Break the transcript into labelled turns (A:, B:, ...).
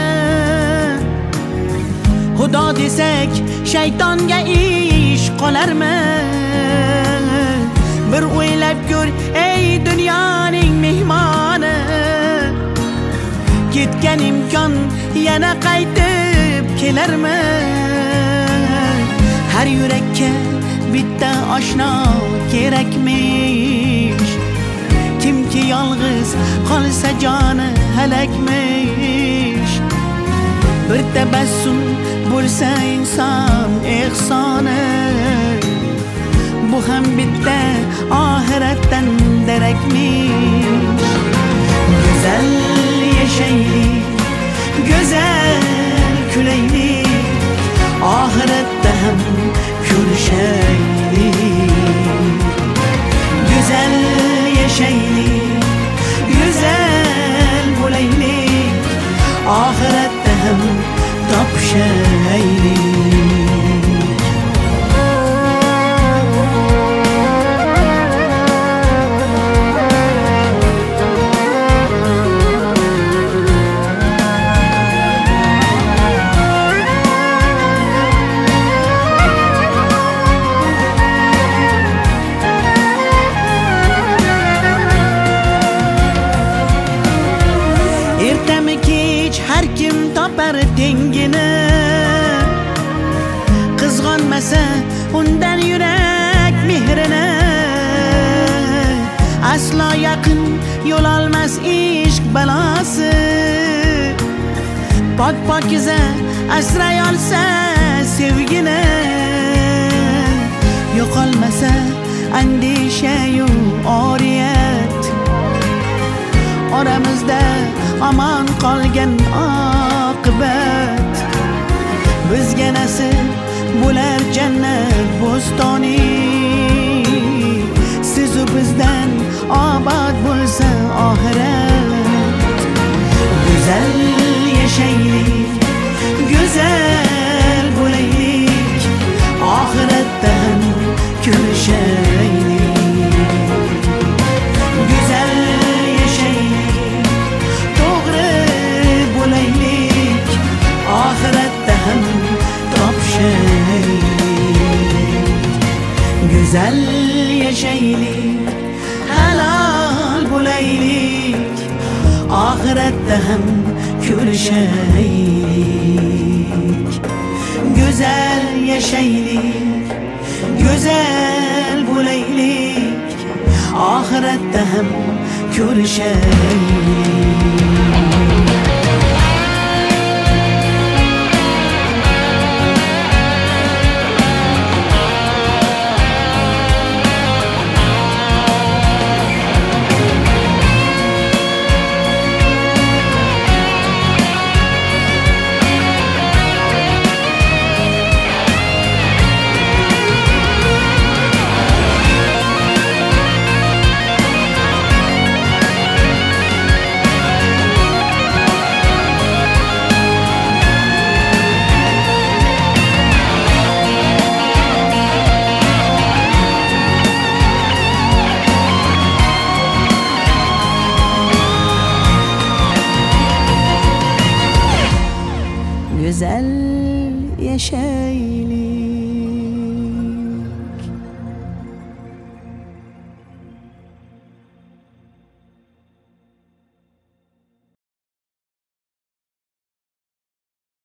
A: Xudo desak shaytonga ish qolarmi? Bir o'ylab ko'r ey dunyoning mehmoni, ketgan imkon yana qaytib kelarmi? Har yurakka bitta oshno kerakmish, kimki yolg'iz qolsa joni halakmish. Bir tabassum bo'lsa inson ehsoni, bu ham bitta oxiratdan darakmish. Go'zal yashaylik, go'zal kulaylik, oxiratda ham ko'rishaylik. Go'zal yashaylik, go'zal bo'laylik, oxiratda ham topishaylik. Ertami kech har kim topar tengini, qizg'onmasa undan yurak mehrini. Aslo yaqin yo'l olmas ishq balosi, pok-pokiza asray olsa sevgini. Yo'qolmasa andisha-yu oriyat, oramizda aman qolgan oqibat. Bizga nasib bo'lar jannat bo'stoni, sizu bizdan obod bo'lsa oxirat. Go'zal yashaylik, go'zal bo'laylik, oxiratda ham ko'rishaylik. Go'zal yashaylik, to'g'ri bo'laylik, oxiratda ham topishaylik. Go'zal yashaylik, halol bo'laylik, oxiratda ham ko'rishaylik. Go'zal yashaylik, go'zal bo'laylik, oxiratda ham ko'rishaylik. Güzel yaşayli.